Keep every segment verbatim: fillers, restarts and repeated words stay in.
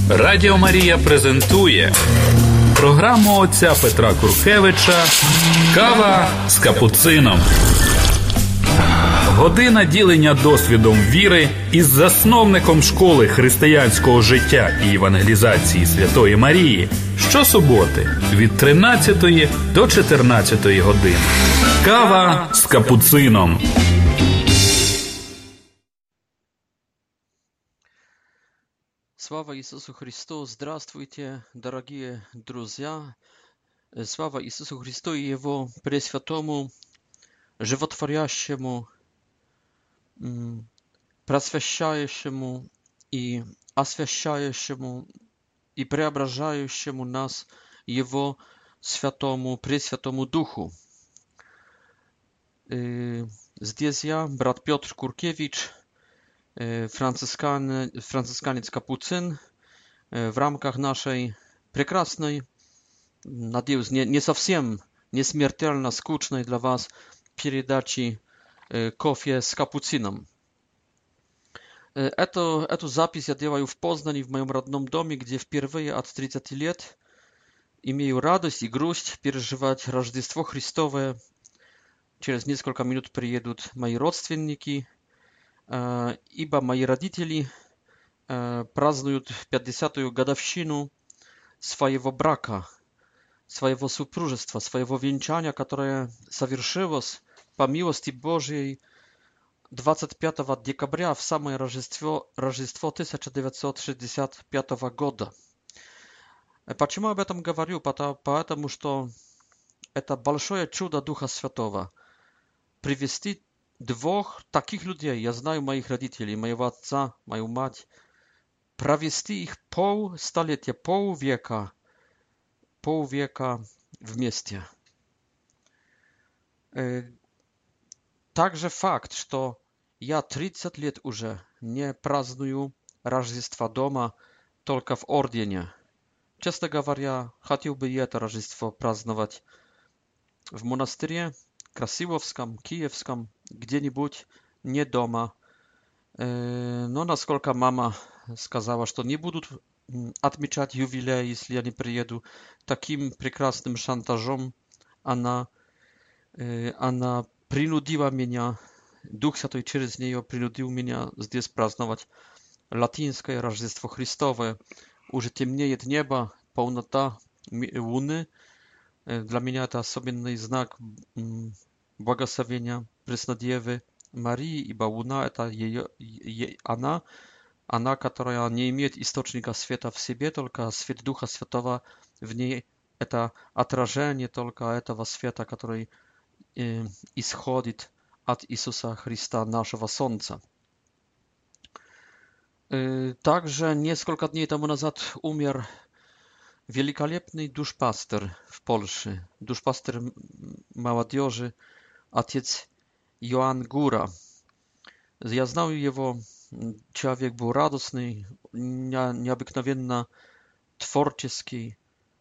Радіо Марія презентує програму отця Петра Куркевича «Кава з капуцином». Година ділення досвідом віри із засновником школи християнського життя і евангелізації Святої Марії щосуботи від тринадцятої до чотирнадцятої години. Кава з капуцином. Слава Иисусу Христу! Здравствуйте, дорогие друзья! Слава Иисусу Христу и Его Пресвятому, животворящему, просвещающему и освящающему и преображающему нас Его Святому, Пресвятому Духу. Здесь я, брат Петр Куркевич, францискан, францисканец-капуцин, в рамках нашей прекрасной, надеюсь, не, не совсем, не смертельно скучной для вас передачи «Кофе с капуцином». Эту, эту запись я делаю в Познани, в моем родном доме, где впервые от тридцати лет имею радость и грусть переживать Рождество Христовое. Через несколько минут приедут мои родственники, ибо мои родители празднуют пятидесятую годовщину своего брака, своего супружества, своего венчания, которое совершилось по милости Божьей двадцать пятого декабря в самое Рождество, Рождество тысяча девятьсот шестьдесят пятого года. Почему об этом говорю? Потому что это большое чудо Духа Святого. Привести двух таких людей, я знаю моих родителей, моего отца, мою мать, провести их полстолетия, полвека, полвека вместе. Также факт, что я тридцать лет уже не праздную Рождество дома, только в ордене. Честно говоря, хотел бы я это Рождество праздновать в монастыре, Красиловском, Киевском, где-нибудь не дома. Но насколько мама сказала, что не будут отмечать юбилей, если я не приеду, таким прекрасным шантажом она, она принудила меня, Дух Святой через нее принудил меня здесь праздновать латинское Рождество Христово. Уже темнеет небо, полнота луны. Для меня это особенный знак благословения Преснодевы Марии, ибо луна это ее, ее, она, она, которая не имеет источника света в себе, только свет Духа Святого в ней, это отражение только этого света, который э, исходит от Иисуса Христа, нашего Солнца. Э, также несколько дней тому назад умер великолепный душпастер в Польше, душпастер молодежи, отец Иоанн Góra. Я знаю его, человек был радостный, необыкновенно творческий,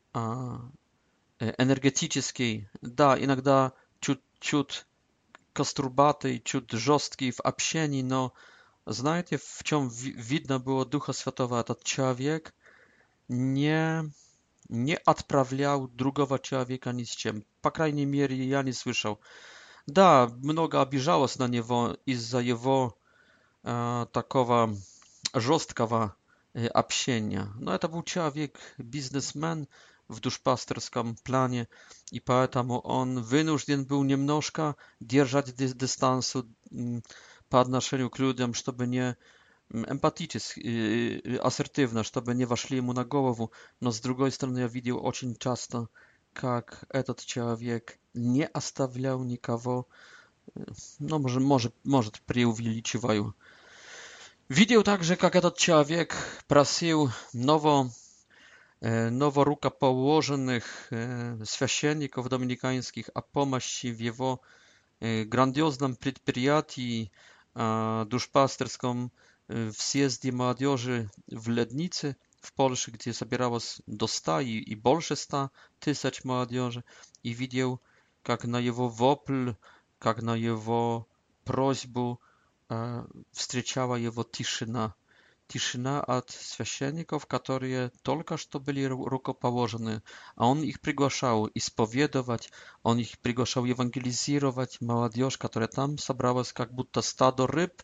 энергетический, да, иногда чуть-чуть кострубатый, чуть жесткий в общении, но знаете, в чем видно было Духа Святого? Этот человек не... не отправлял другого человека ни с чем. По крайней мере, я не слышал. Да, много обижалось на него из-за его э, такого жесткого э, общения. Но это был человек, бизнесмен в душпастерском плане, и поэтому он вынужден был немножко держать дистанцию э, по отношению к людям, чтобы не эмпатически, ассертивно, чтобы не вошли ему на голову, но с другой стороны я видел очень часто, как этот человек не оставлял никого, ну, может, может, может преувеличиваю. Видел также, как этот человек просил ново, новорукоположенных священников доминиканских о помощи в его грандиозном предприятии душпастерском в съезде молодежи в Lednicy в Польше, где собиралось до ста и, и больше ста тысяч молодежи, и видел, как на его вопль, как на его просьбу э, встречала его тишина. тишина от священников, которые только что были рукоположены, а он их приглашал исповедовать, он их приглашал евангелизировать, молодежь, которая там собралась, как будто стадо рыб,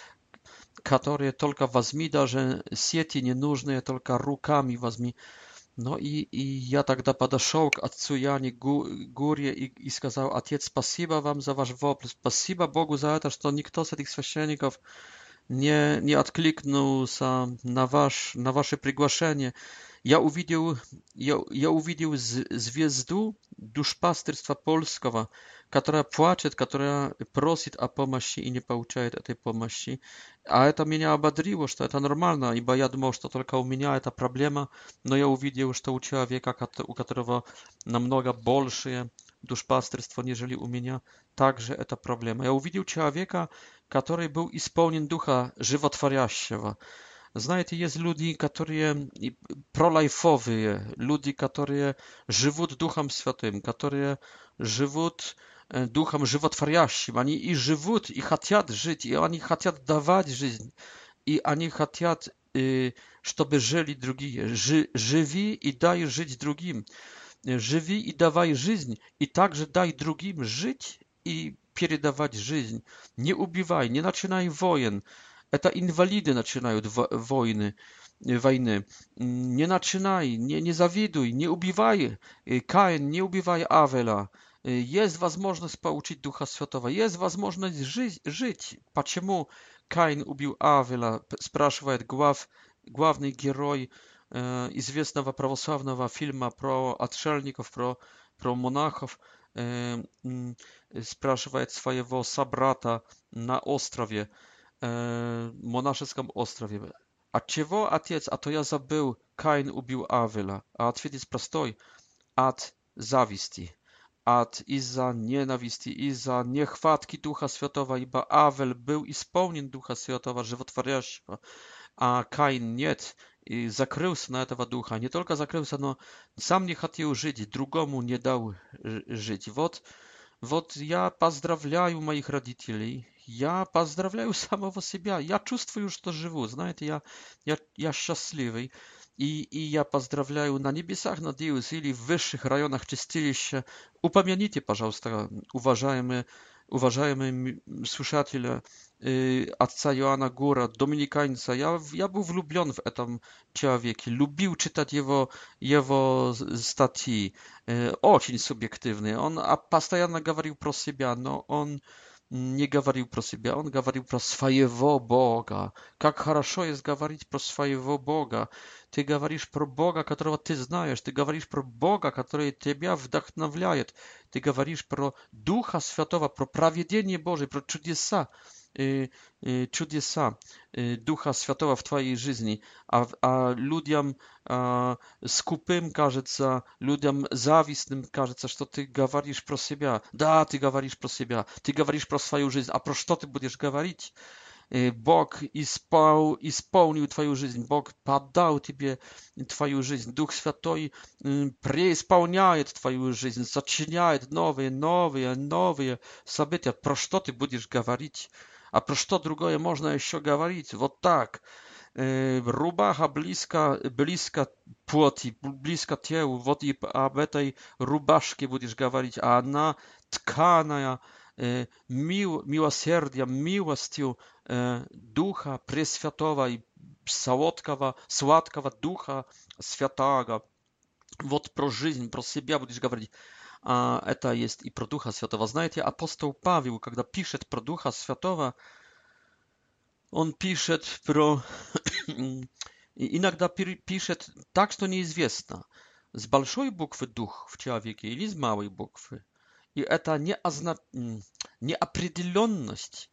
которые только возьми даже сети ненужные, только руками возьми. No i, i ja тогда подошел к отцу Яне Гурье и, и сказал: Отец, спасибо вам за ваш вопль, спасибо Богу за это, что никто с этих священников не, не откликнулся на, ваш, на ваше приглашение. Я увидел, я, я увидел звезду душпастырства польского, которая плачет, которая просит о помощи и не получает этой помощи. А это меня ободрило, что это нормально, ибо я думал, что только у меня эта проблема, но я увидел, что у человека, у которого намного большее душпастырство, нежели у меня, также это проблема. Я увидел человека, который был исполнен Духа Животворящего. Знаете, есть люди, которые пролайфовые, люди, которые живут Духом Святым, которые живут Духом Животворящим. Они и живут, и хотят жить, и они хотят давать жизнь, и они хотят, чтобы жили другие. Живи и дай жить другим. Живи и давай жизнь, и также дай другим жить и передавать жизнь. Не убивай, не начинай войн. Это инвалиды начинают войны, войны. Не начинай, не, не завидуй, не убивай. Каин, не убивай Авеля. Есть возможность получить Духа Святого, есть возможность жить. жить. Почему Каин убил Авеля, спрашивает глав, главный герой э, известного православного фильма про отшельников, про, про монахов. Э, э, спрашивает своего собрата на острове, монашеском острове. От чего, отец? А то я забыл, Каин убил Авеля. А ответ есть простой. От зависти. От из-за ненависти, из-за нехватки Духа Святого, ибо Авель был исполнен Духа Святого, животворящего, а Каин нет, и закрылся на этого Духа. Не только закрылся, но сам не хотел жить, другому не дал жить. Вот, вот я поздравляю моих родителей. Я поздравляю самого себя. Я чувствую, что живу. Знаете, я, я, я счастливый. И, и я поздравляю на небесах, надеюсь, или в высших районах чистилища. Упомяните, пожалуйста, уважаемые, уважаемые слушатели, э, отца Иоанна Гура, доминиканца. Я, я был влюблен в этом человеке. Любил читать его, его статьи. Э, очень субъективные. Он постоянно говорил про себя, но он не говорил про себя, он говорил про своего Бога. Как хорошо есть говорить про своего Бога. Ты говоришь про Бога, которого ты знаешь. Ты говоришь про Бога, который тебя вдохновляет. Ты говоришь про Духа Святого, про провидение Божие, про чудеса. чудеса Духа Святого в твоей жизни, а, а людям а, скупым кажется, людям завистным кажется, что ты говоришь про себя. Да, ты говоришь про себя, ты говоришь про свою жизнь, а про что ты будешь говорить? Бог испол, исполнил твою жизнь, Бог подал тебе твою жизнь, Дух Святой преисполняет твою жизнь, сочиняет новые, новые, новые события. Про что ты будешь говорить? А про что другое можно еще говорить? Вот так. Рубаха близко, близко плоти, близко телу. Вот и об этой рубашке будешь говорить. А она тканая мил, милосердием, милостью Духа Пресвятого и сладкого, сладкого Духа Святого. Вот про жизнь, про себя будешь говорить. А это есть и про Духа Святого. Знаете, апостол Павел, когда пишет про Духа Святого, он пишет про... иногда пишет так, что неизвестно, с большой буквы Дух в человеке или с малой буквы. И это неозна... неопределенность,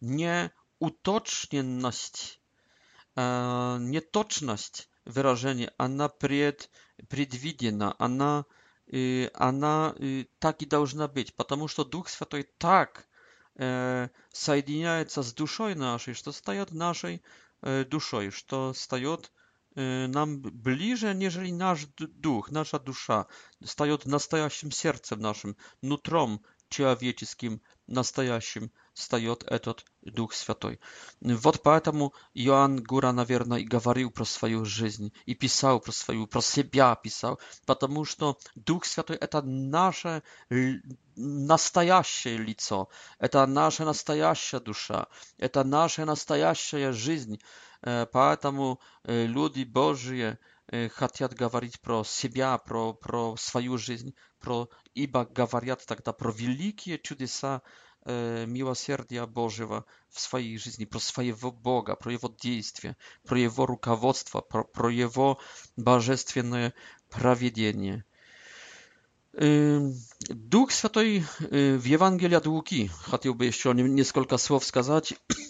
неуточненность, э, неточность выражения, она пред... предвидена, она... И она и, так и должна быть, потому что Дух Святой так э, соединяется с душой нашей, что стает нашей э, душой, что стает э, нам ближе, нежели наш дух, наша душа, стает настоящим сердцем нашим, нутром, человеческим, настоящим стает этот Дух Святой. Вот поэтому Иоанн Гура, наверное, и говорил про свою жизнь, и писал про свою, про себя писал, потому что Дух Святой — это наше настоящее лицо, это наша настоящая душа, это наша настоящая жизнь. Поэтому люди Божьи хотят говорить про себя, про, про свою жизнь, про, ибо говорят тогда про великие чудеса э, милосердия Божьего в своей жизни, про своего Бога, про Его действия, про Его руководство, про, про Его божественное провидение. Э, Дух Святой э, в Евангелии от Луки, хотел бы еще несколько слов сказать.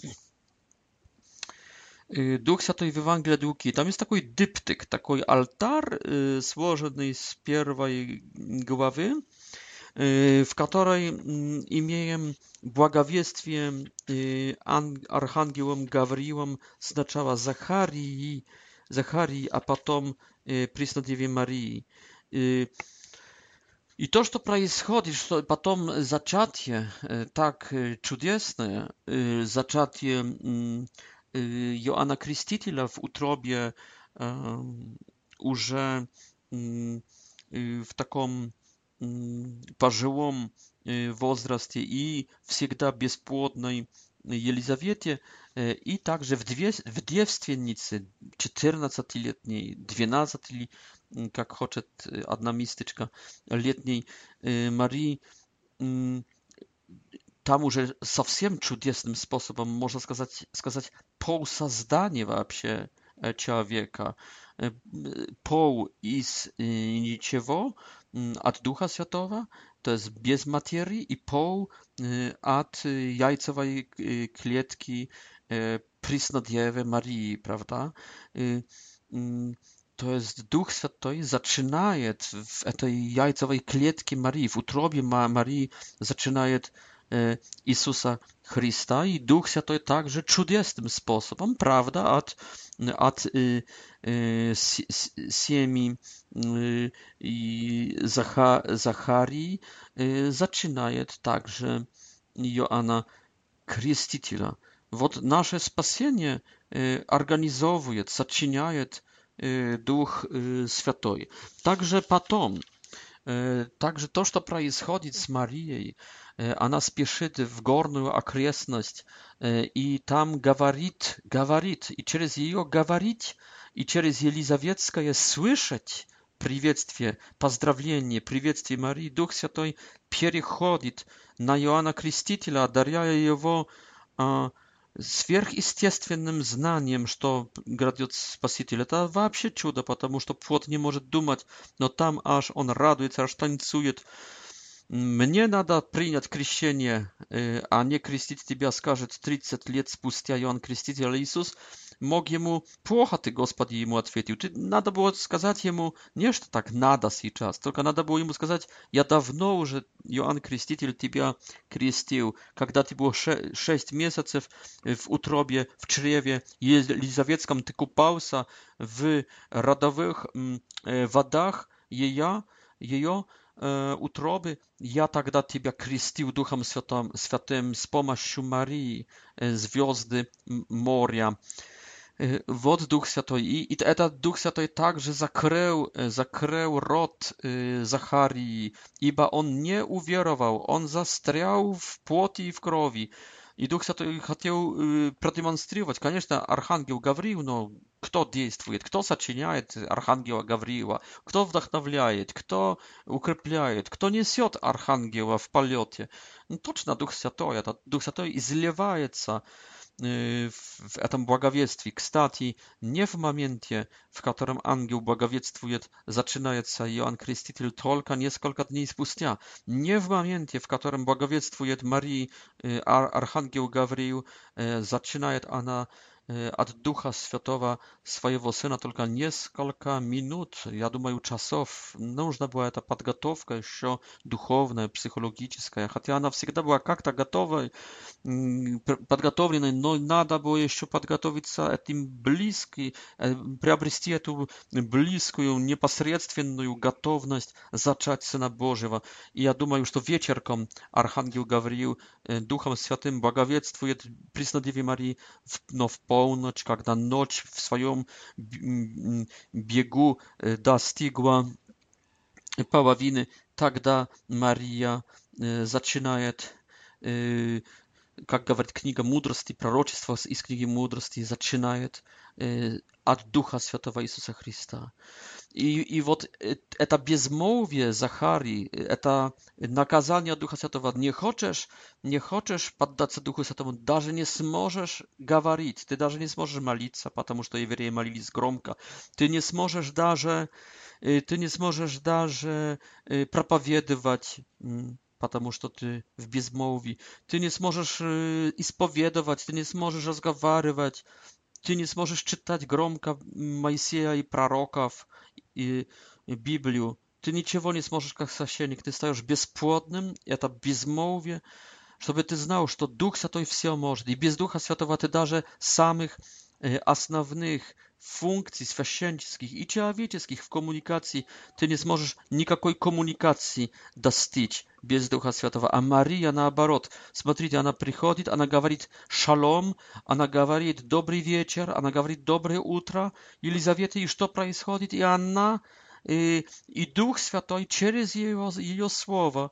Дух Святой в Евангелии от Луки. Там есть такой диптик, такой алтарь, сложенный с первой главы, в которой имеем благовествие архангелом Гавриилом сначала Захарии, Захарии, а потом Преснодеве Марии. И то, что происходит, что потом зачатие так чудесное, зачатие Иоанна Крестителя в утробе э, уже э, в таком э, пожилом э, возрасте и всегда бесплодной Елизавете, э, и также в, две, в девственнице четырнадцатилетней, двенадцати, как хочет одна мистичка, летней э, Марии, э, там уже совсем чудесным способом, можно сказать, сказать пол создания вообще человека, пол из ничего от Духа Святого, то есть без материи, и пол от яйцевой клетки Преснодевы Марии, правда? То есть Дух Святой начинает в этой яйцевой клетке Марии, в утробе Марии начинает Иисуса Христа, и Дух Святой также чудесным способом, правда, от, от э, э, семьи э, и Заха, Захарии э, начинает также Иоанна Крестителя. Вот наше спасение э, организовывает, сочиняет э, Дух э, Святой. Также потом, э, также то, что происходит с Марией, она спешит в горную окрестность и там говорит, говорит, и через ее говорить, и через Елизаветское слышать приветствие, поздравление, приветствие Марии, Дух Святой переходит на Иоанна Крестителя, одаряя его а, сверхъестественным знанием, что грядет Спаситель. Это вообще чудо, потому что плоть не может думать, но там аж он радуется, аж танцует. Мне надо принять крещение, а не крестить тебя, скажет тридцать лет спустя Иоанн Креститель. А Иисус мог ему: плохо ты, Господи, ему ответил. Ты, надо было сказать ему не что так надо сейчас, только надо было ему сказать: я давно уже, Иоанн Креститель, тебя крестил, когда ты был шесть месяцев в утробе, в чреве Елизаветском, ты купался в родовых водах ее, ее утробы, я тогда тебя крестил Духом Святым, Святым с помощью Марии, звезды моря. Вот Дух Святой. И, и этот Дух Святой также закрыл, закрыл рот Захарии, ибо он не уверовал, он застрял в плоти и в крови. И Дух Святой хотел э, продемонстрировать, конечно, Архангел Гавриил, но кто действует, кто сочиняет Архангела Гавриила, кто вдохновляет, кто укрепляет, кто несет Архангела в полете. Ну, точно Дух Святой. Этот Дух Святой изливается э, в этом благовествии. Кстати, не в моменте, в котором ангел благовествует, начинается Иоанн Креститель, только несколько дней спустя. Не в моменте, в котором благовествует Марии э, Архангел Гавриил, э, начинает она от Духа Святого своего Сына только несколько минут, я думаю, часов. Нужна была эта подготовка еще духовная, психологическая, хотя она всегда была как-то готова, подготовленной, но надо было еще подготовиться этим близкий, приобрести эту близкую, непосредственную готовность зачать Сына Божьего. И я думаю, что вечерком Архангел Гавриил Духом Святым благовествует Преснодеве Марии, но в полночь, когда ночь в своем бегу достигла половины, тогда Мария начинает, как говорит книга мудрости, пророчество из книги мудрости, начинает от Духа Святого Иисуса Христа. И, и вот это безмолвие Захарии, это наказание Духа Святого. Не хочешь, не хочешь поддаться Духу Святому, даже не сможешь говорить, ты даже не сможешь молиться, потому что евреи молились громко. Ты не сможешь даже, ты не сможешь даже проповедовать, потому что ты в безмолвии. Ты не сможешь исповедовать, ты не сможешь разговаривать. Ты не сможешь читать громко Моисея и пророков, и, и Библию. Ты ничего не сможешь как священник. Ты стаешь бесплодным. Это безмолвие. Чтобы ты знал, что Дух Святой все может. И без Духа Святого ты даже самых э, основных функций священнических и человеческих в коммуникации, ты не сможешь никакой коммуникации достичь без Духа Святого. А Мария наоборот. Смотрите, она приходит, она говорит шалом, она говорит добрый вечер, она говорит доброе утро Елизавете, и что происходит? И она, и, и Дух Святой через ее, ее слово,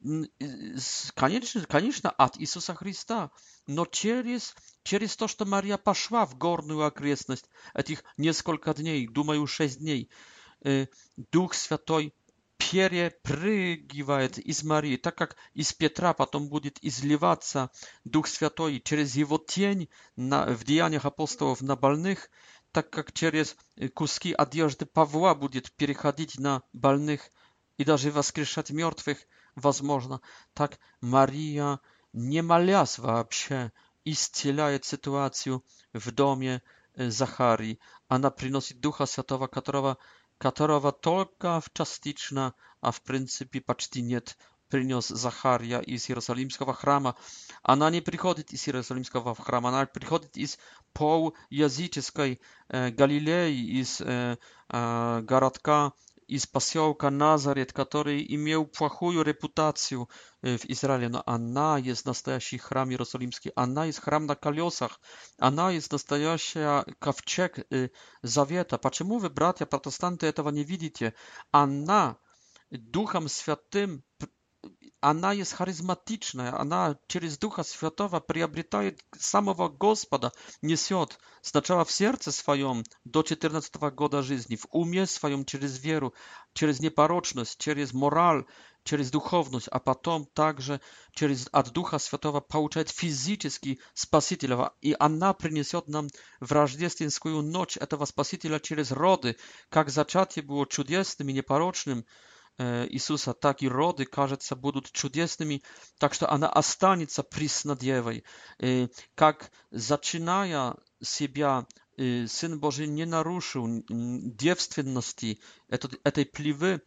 конечно, конечно, от Иисуса Христа, но через, через то, что Мария пошла в горную окрестность этих несколько дней, думаю, шесть дней, Дух Святой перепрыгивает из Марии, так как из Петра потом будет изливаться Дух Святой через его тень на, в Деяниях апостолов на больных, так как через куски одежды Павла будет переходить на больных и даже воскрешать мертвых, возможно. Так Мария, не молясь вообще, исцеляет ситуацию в доме Захарии. Она приносит Духа Святого, которого которого только частично, а в принципе почти нет, принес Захария из Иерусалимского храма. Она не приходит из Иерусалимского храма, она приходит из полуязыческой э, Галилеи, из э, э, городка, из поселка Назарет, который имел плохую репутацию в Израиле, но она есть настоящий храм Иерусалимский, она есть храм на колесах, она есть настоящий ковчег завета. Почему вы, братья протестанты, этого не видите? Она Духом Святым, она есть харизматичная, она через Духа Святого приобретает самого Господа, несет сначала в сердце своем до четырнадцатого года жизни, в уме своем через веру, через непорочность, через мораль, через духовность, а потом также через от Духа Святого получает физический Спасителя. И она принесет нам в рождественскую ночь этого Спасителя через роды, как зачатие было чудесным и непорочным Иисуса, так и роды, кажется, будут чудесными, так что она останется Преснодевой. Как начиная себя, Сын Божий не нарушил девственности этой плевы,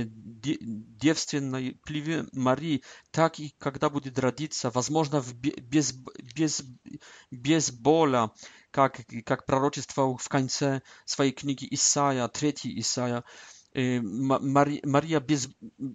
девственной плевы Марии, так и когда будет родиться, возможно, без, без, без боля, как, как пророчествовал в конце своей книги Исаия, третий Исаия, Мария без,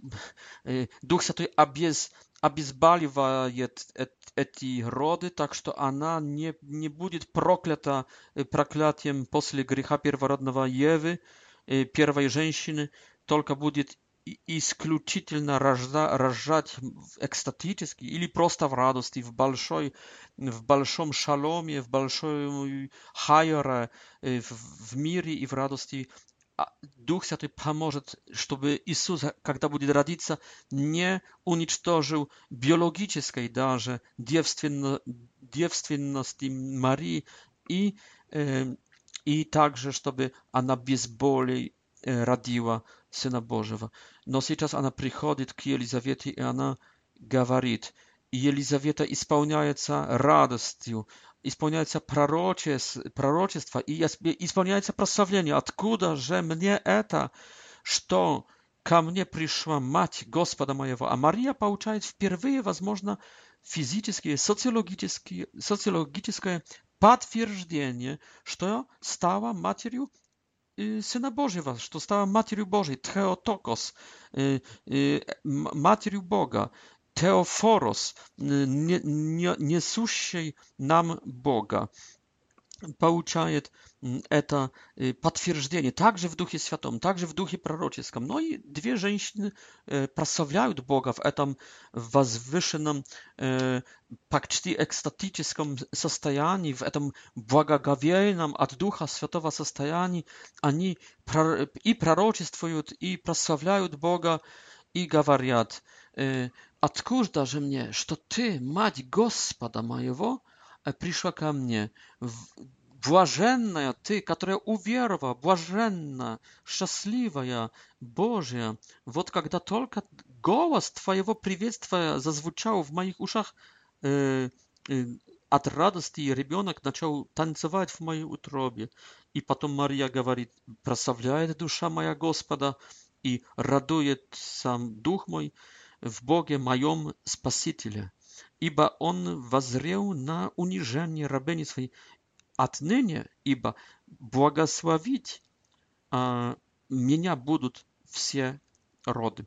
Дух Святой обез, обезболивает эти роды, так что она не, не будет проклята проклятием после греха первородного Евы, первой женщины, только будет исключительно рожда, рожать экстатически или просто в радости, в, большой, в большом шаломе, в большой хайре, в, в мире и в радости. Дух Святой поможет, чтобы Иисус, когда будет родиться, не уничтожил биологической даже девственно, девственности Марии и, э, и также, чтобы она без боли э, родила Сына Божьего. Но сейчас она приходит к Елизавете, и она говорит, и Елизавета исполняется радостью, исполняется пророчество и исполняется прославление. Откуда же мне это, что ко мне пришла мать Господа моего? А Мария получает впервые, возможно, физическое, социологическое, социологическое подтверждение, что стала матерью Syna Bożego, что стала матерью Божией, Theotokos, матерью Бога, Теофорос, несущей нам Бога, получает это подтверждение также в Духе Святом, также в Духе Пророческом. Но и две женщины прославляют Бога в этом возвышенном, почти экстатическом состоянии, в этом благоговейном от Духа Святого состоянии. Они и пророчествуют, и прославляют Бога, и говорят: «Откуда же мне, что ты, мать Господа моего, пришла ко мне? Блаженная ты, которая уверовала, блаженная, счастливая, Божья». Вот когда только голос твоего приветствия зазвучал в моих ушах, э, э, от радости ребенок начал танцевать в моей утробе. И потом Мария говорит: «Прославляет душа моя Господа, и радуется дух мой в Боге моем Спасителе, ибо Он воззрел на унижение рабыни своей. Отныне, ибо благословить а, меня будут все роды».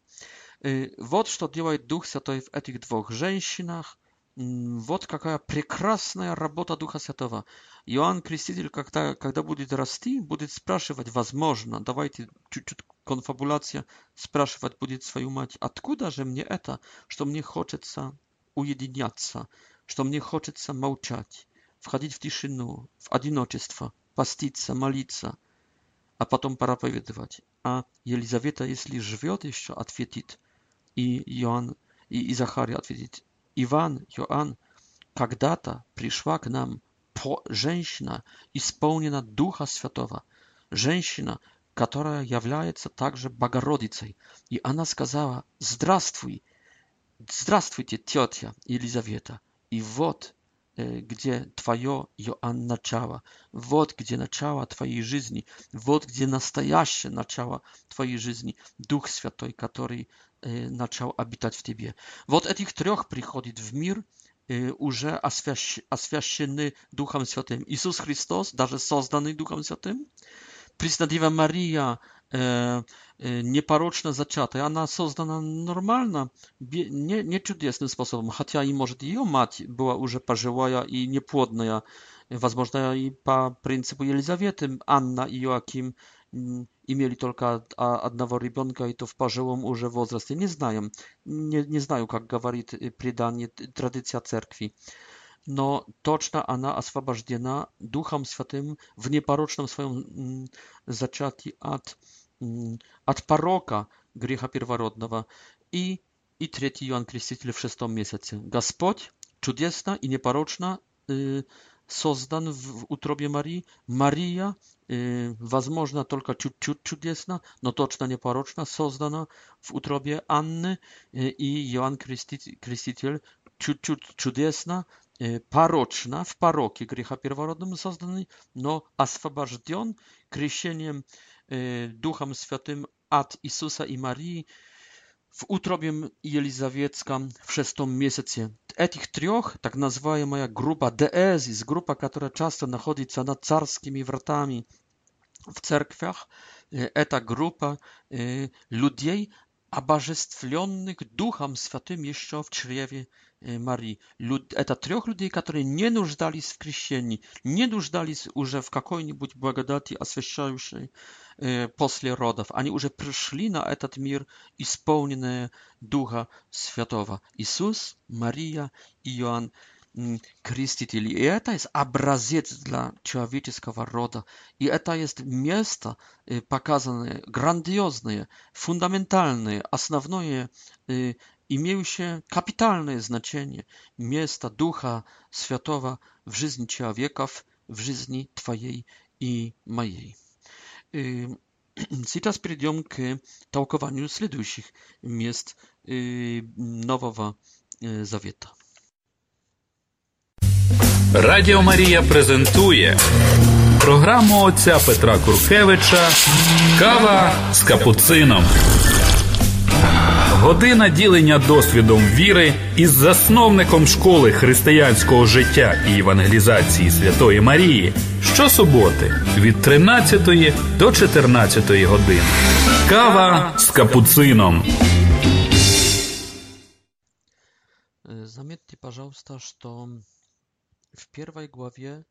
Вот что делает Дух Святой в этих двух женщинах. Вот какая прекрасная работа Духа Святого. Иоанн Креститель, когда, когда будет расти, будет спрашивать, возможно, давайте чуть-чуть конфабуляция, спрашивать будет свою мать: «Откуда же мне это, что мне хочется уединяться, что мне хочется молчать, входить в тишину, в одиночество, поститься, молиться, а потом проповедовать?» А Елизавета, если живет еще, ответит, и Иоанн, и, и Захария ответит: «Иван, Иоанн, когда-то пришла к нам женщина, исполнена Духа Святого, женщина, которая является также Богородицей, и она сказала: здравствуй, здравствуйте, тетя Елизавета, и вот где твое, Иоанн, начало, вот где начало твоей жизни, вот где настоящее начало твоей жизни, Дух Святой, который начал обитать в тебе». Вот этих трех приходит в мир, уже освящены Духом Святым. Иисус Христос, даже созданный Духом Святым, Преснодева Мария, непорочно зачатая, она создана нормально, не, не чудесным способом, хотя и, может, ее мать была уже пожилая и неплодная, возможно, и по принципу Елизаветы Анна и Иоаким имели только одного ребенка, и то в пожилом уже возрасте. Не знаем, не, не знаю, как говорит предание, традиция церкви. Но точно она освобождена Духом Святым в непорочном своем зачатии от, от порока греха первородного. И, и третий Иоанн Креститель в шестом месяце. Господь чудесно и непорочно э, создан в утробе Марии. Мария, э, возможно, только чуть-чуть чудесно, но точно непорочно создана в утробе Анны. Э, и Иоанн Креститель, Креститель чуть-чуть чудесно, порочно, в пороке греха первородным созданный, но освобожден крещением э, Духом Святым от Иисуса и Марии в утробе Елизаветском в шестом месяце. Этих трех, так называемая группа деэзис, группа, которая часто находится над царскими вратами в церквях, э, это группа э, людей, обожествленных Духом Святым еще в чреве Марии. Это трех людей, которые не нуждались в крещении, не нуждались уже в какой-нибудь благодати, освящающей э, после родов. Они уже пришли на этот мир, исполненные Духа Святого. Иисус, Мария и Иоанн Креститель. И это есть образец для человеческого рода. И это есть место, э, показанное, грандиозное, фундаментальное, основное, э, имеющее капитальное значение, место Духа Святого в жизни человеков, в жизни твоей и моей. Сейчас перейдем к толкованию следующих мест Нового Завета. Радіо Марія презентує програму отця Петра Куркевича «Кава з капуцином». Година ділення досвідом віри із засновником школи християнського життя і евангелізації Святої Марії щосуботи від тринадцятої до чотирнадцятої години. Кава з капуцином. Заметьте, пожалуйста, что в первой главе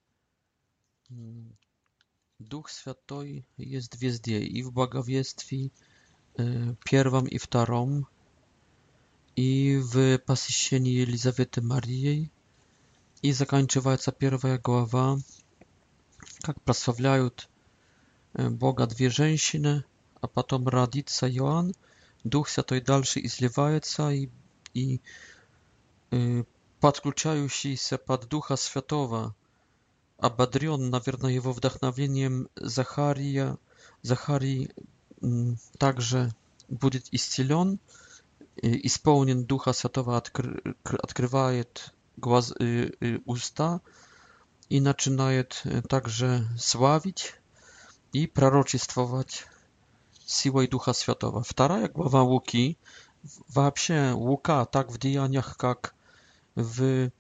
Дух Святой есть везде, и в благовествии первом и втором, и в посещении Елизаветы Марией, и заканчивается первая глава, как прославляют Бога две женщины, а потом родится Иоанн, Дух Святой дальше изливается, и, и э, подключающийся под Духа Святого, ободрен, наверное, его вдохновением Захария, Захарий также будет исцелен, исполнен Духа Святого, откры, открывает глаз, э, э, уста и начинает также славить и пророчествовать силой Духа Святого. Вторая глава Луки, вообще Лука так в деяниях, как в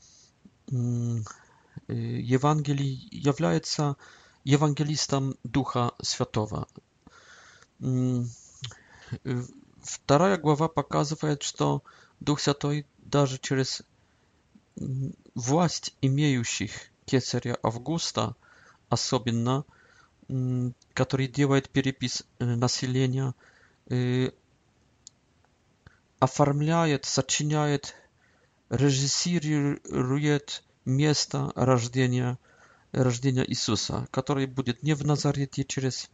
Евангелии, является евангелистом Духа Святого. Вторая глава показывает, что Дух Святой даже через власть имеющих кесаря Августа, особенно, который делает перепись населения, оформляет, сочиняет, режиссирует место рождения, рождения Иисуса, который будет не в Назарете через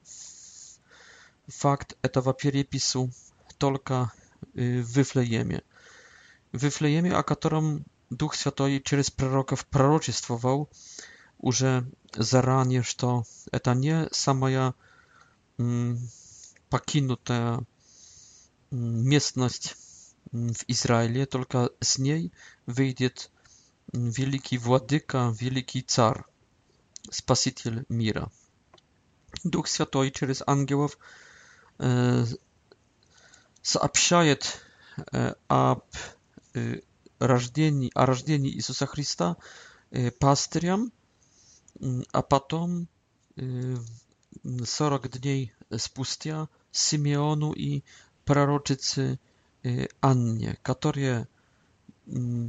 факт этого перепису, только в Вифлееме. В Вифлееме, о котором Дух Святой через пророков пророчествовал уже заранее, что это не самая м, покинутая местность в Израиле, только с ней выйдет великий владыка, великий царь, спаситель мира. Дух Святой через ангелов э, сообщает э, об э, рождении, о рождении Иисуса Христа э, пастырям, а потом э, сорок дней спустя Симеону и пророчице э, Анне, которые э,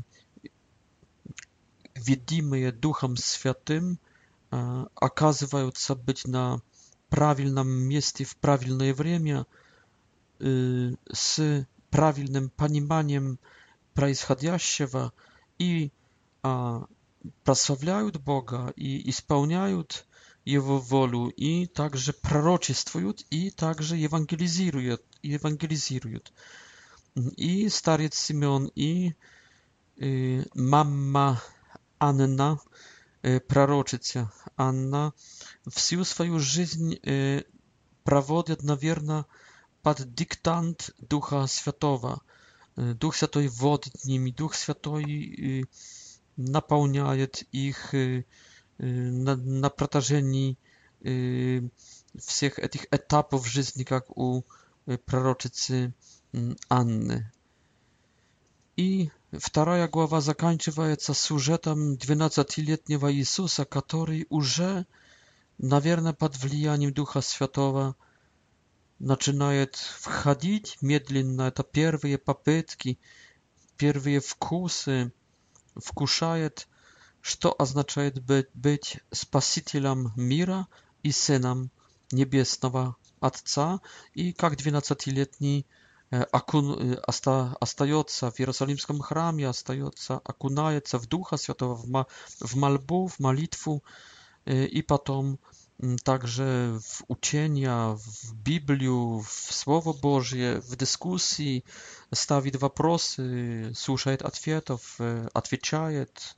видимые Духом Святым э, оказываются быть на правильном месте в правильное время э, с правильным пониманием происходящего и э, прославляют Бога и исполняют Его волю и также пророчествуют и также евангелизируют, евангелизируют. И старец Симеон и э, мама Анна, э, пророчица Анна, всю свою жизнь э, проводят, наверное, под диктант Духа Святого. Э, Дух Святой водит ними, Дух Святой э, наполняет их э, э, на, на протяжении э, всех этих этапов жизни, как у э, пророчицы э, Анны. И вторая глава заканчивается сюжетом двенадцатилетнего Иисуса, который уже, наверное, под влиянием Духа Святого начинает входить медленно. Это первые попытки, первые вкусы, вкушает, что означает быть, быть спасителем мира и сыном Небесного Отца, и как двенадцатилетний окун, оста, остается в Иерусалимском храме, остается, окунается в Духа Святого, в, ма, в мольбу, в молитву, и потом также в учение, в Библию, в Слово Божье, в дискуссии, ставит вопросы, слушает ответов, отвечает,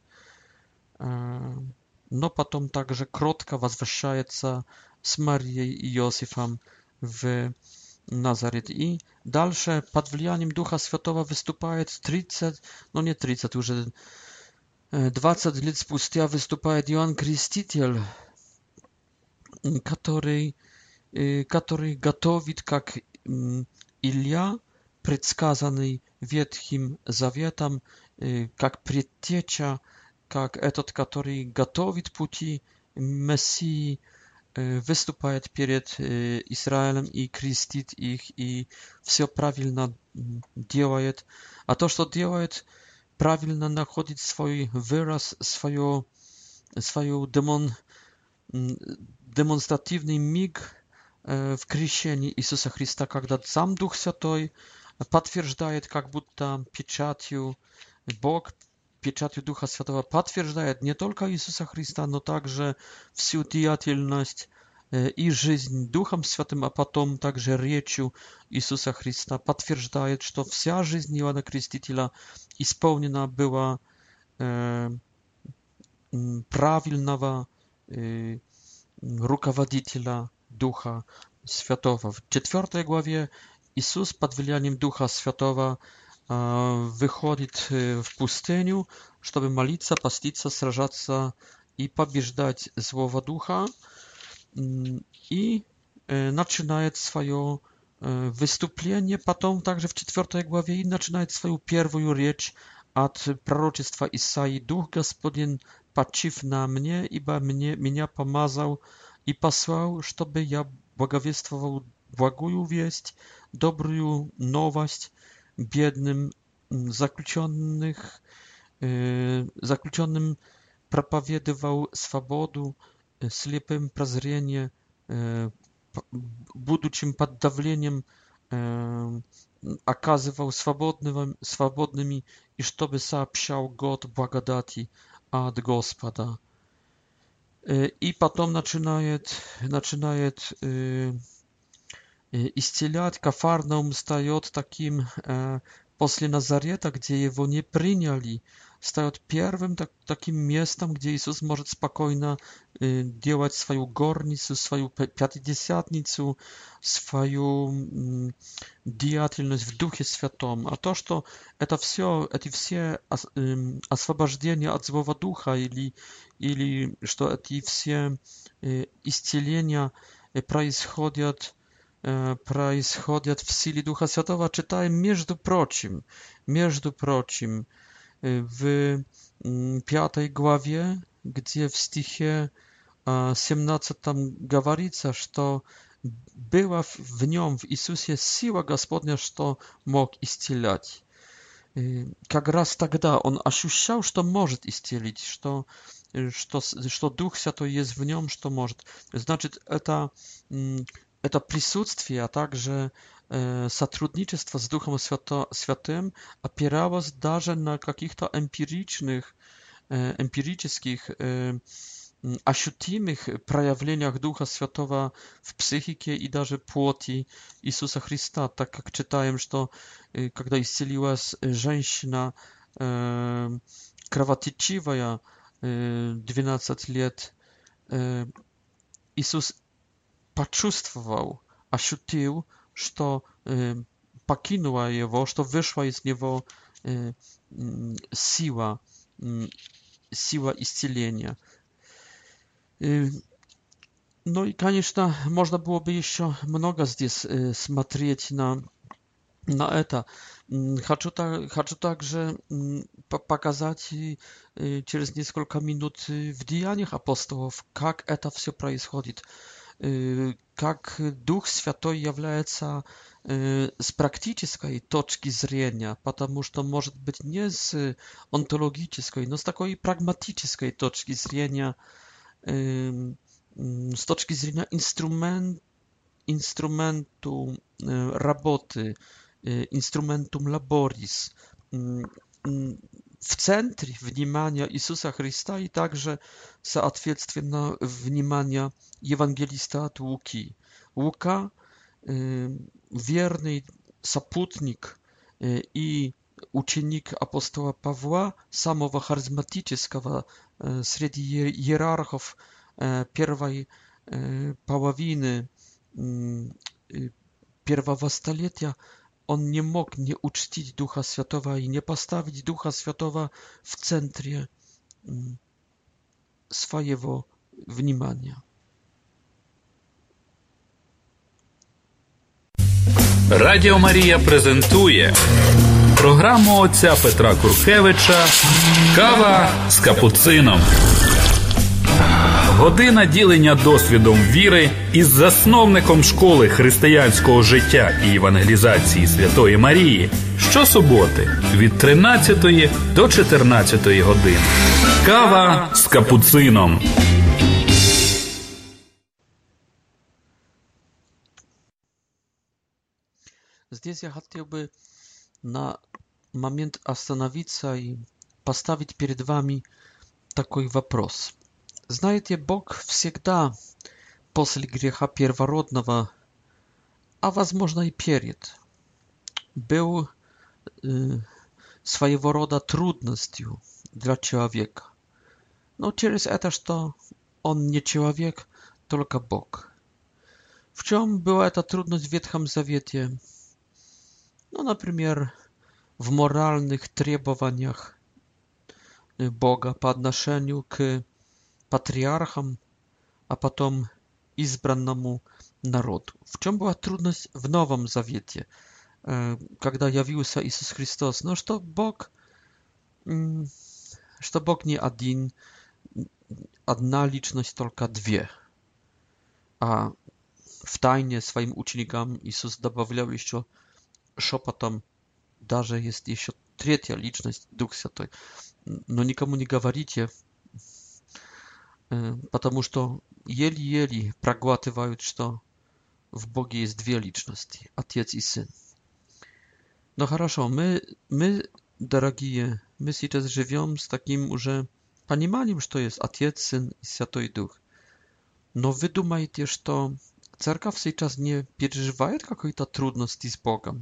но потом также кротко возвращается с Марией и Иосифом в Назарет. И дальше под влиянием Духа Святого выступает тридцать, ну не тридцать, уже двадцать лет спустя выступает Иоанн Креститель, который, который готовит, как Илья, предсказанный Ветхим Заветом, как предтеча, как этот, который готовит пути Мессии, выступает перед Израилем и крестит их, и все правильно делает. А то, что делает, правильно находит свой выраз, свое, свою демон, демонстративный миг в крещении Иисуса Христа, когда сам Дух Святой подтверждает, как будто печатью Бог, печатью Духа Святого подтверждает не только Иисуса Христа, но также всю деятельность и жизнь Духом Святым, а потом также речью Иисуса Христа подтверждает, что вся жизнь Иоанна Крестителя исполнена была э, правильного э, руководителя Духа Святого. В четвертой главе Иисус под влиянием Духа Святого э, выходит в пустыню, чтобы молиться, поститься, сражаться и побеждать злого духа. И э, начинает свое э, выступление, потом также в четвертой главе и начинает свою первую речь от пророчества Исаии. «Дух Господень почив на мне, ибо мне, меня помазал и послал, чтобы я благовествовал благую весть, добрую новость бедным, заключенных, э, заключенным проповедовал свободу, слепым прозрение, будучим под давлением оказывал свободными, свободными, и чтобы сообщал год благодати от Господа». И потом начинает, начинает исцелять. Кафарнаум стает таким, после Назарета, где его не приняли, стает первым так, таким местом, где Иисус может спокойно э, делать свою горницу, свою пятидесятницу, свою м, деятельность в Духе Святом. А то, что это все, эти все ос, э, освобождения от злого духа, или, или что эти все э, исцеления э, происходят происходят в силе Духа Святого, читаем, между прочим, между прочим, в пятой главе, где в стихе семнадцатом говорится, что была в нем, в Иисусе, сила Господня, что мог исцелять. Как раз тогда он ощущал, что может исцелить, что, что, что Дух Святой есть в нем, что может. Значит, это Это присутствие, а также э, сотрудничество с Духом Свято, Святым опиралось даже на каких-то эмпиричных, э, эмпирических, э, ощутимых проявлениях Духа Святого в психике и даже плоти Иисуса Христа, так как читаем, что э, когда исцелилась женщина э, кровотечивая э, двенадцать лет, э, Иисус почувствовал, ощутил, что э, покинула его, что вышла из него э, сила, э, сила исцеления. Э, ну и, конечно, можно было бы еще много здесь э, смотреть на, на это. Хочу, так, хочу также показать э, через несколько минут в Деяниях апостолов, как это все происходит. Как Дух Святой является с практической точки зрения, потому что может быть не с онтологической, но с такой прагматической точки зрения, с точки зрения инструмент, инструменту работы, инструментум laboris, в центре внимания Иисуса Христа и также, соответственно, внимания евангелиста от Луки. Лука э, верный сопутник э, и ученик апостола Павла, самого харизматического э, среди иерархов э, первой э, половины э, первого столетия. Он не мог не учтить Духа Святого и не поставить Духа Святого в центре своего внимания. Радіо Марія презентує програму отця Петра Куркевича «Кава з капуцином». Година ділення досвідом віри із засновником школи християнського життя і евангелізації Святої Марії щосуботи від тринадцятої до чотирнадцятої години. Кава з капуцином. Здесь я хотел бы на момент остановиться и поставить перед вами такой вопрос. Знаете, Бог всегда после греха первородного, а возможно и перед, был э, своего рода трудностью для человека. Но через это, что он не человек, только Бог. В чем была эта трудность в Ветхом Завете? Ну, например, в моральных требованиях Бога по отношению к патриархам, а потом избранному народу. В чем была трудность в Новом Завете, когда явился Иисус Христос? Ну, что Бог, что Бог не один, одна личность, только две. А в тайне своим ученикам Иисус добавлял еще шепотом, даже есть еще третья личность, Дух Святой. Но никому не говорите, потому что еле-еле проглатывают, что в Боге есть две личности, Отец и Сын. Но хорошо, мы, мы, дорогие, мы сейчас живем с таким уже пониманием, что есть Отец, Сын и Святой Дух. Но вы думаете, что Церковь сейчас не переживает какой-то трудности с Богом?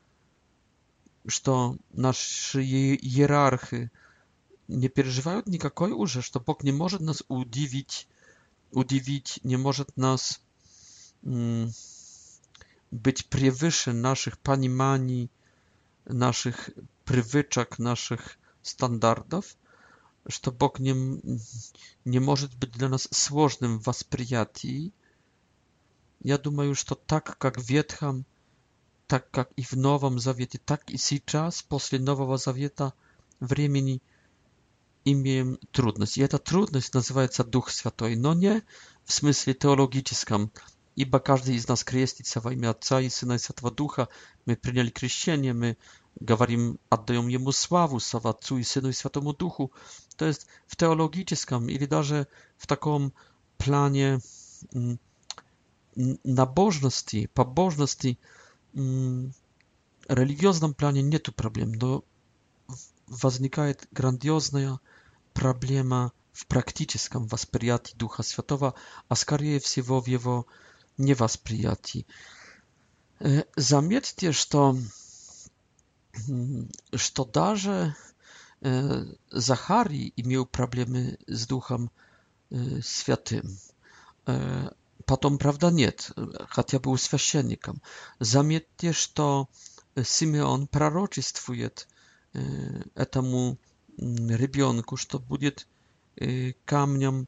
Что наши иерархи не переживают никакой уже, что Бог не может нас удивить, удивить, не может нас м, быть превыше наших пониманий, наших привычек, наших стандартов, что Бог не, не может быть для нас сложным в восприятии. Я думаю, что так, как в Ветхом, так, как и в Новом Завете, так и сейчас, после Нового Завета времени, имеем трудность. И эта трудность называется Дух Святой, но не в смысле теологическом, ибо каждый из нас крестится во имя Отца и Сына и Святого Духа. Мы приняли крещение, мы говорим, отдаем Ему славу, слава Отцу и Сыну и Святому Духу. То есть в теологическом или даже в таком плане набожности, побожности, религиозном плане нету проблем, но возникает грандиозная проблема в практическом восприятии Духа Святого, а скорее всего в его невосприятии. Заметьте, что, что даже Захарий имел проблемы с Духом Святым. Потом, правда, нет, хотя был священником. Заметьте, что Симеон пророчествует этому ребенку, что будет камнем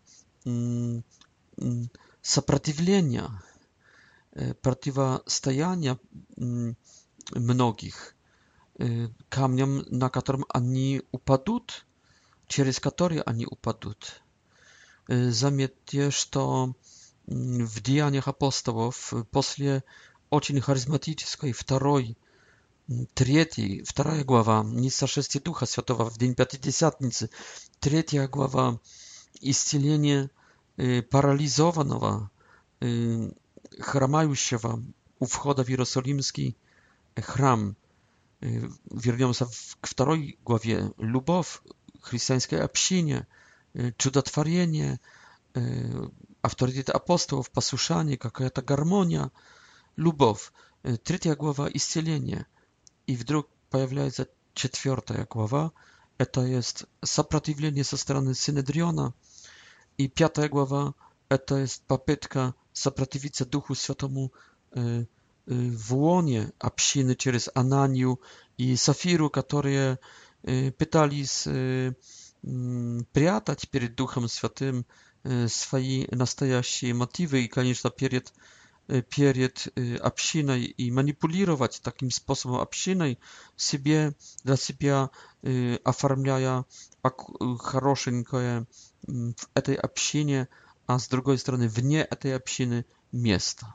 сопротивления, противостояния многих, камнем, на котором они упадут, через который они упадут. Заметьте, что в Деяниях апостолов после очень харизматической второй, третьей, вторая глава, несошествие Духа Святого в день Пятидесятницы, третья глава, исцеление э, парализованного, э, хромающего у входа в Иерусалимский храм. Э, вернемся в, к второй главе. Любовь, христианское общение, э, чудотворение, э, авторитет апостолов, послушание, какая-то гармония, любовь. Э, третья глава исцеление. И вдруг появляется четвертая глава, это есть сопротивление со стороны Синедриона, и пятая глава, это есть попытка сопротивиться Духу Святому э, э, в лоне общины через Ананию и Сафиру, которые э, пытались э, прятать перед Духом Святым свои настоящие мотивы и, конечно, перед перед общиной и манипулировать таким способом общиной себе для себя, оформляя хорошенькое в этой общине, а с другой стороны вне этой общины место.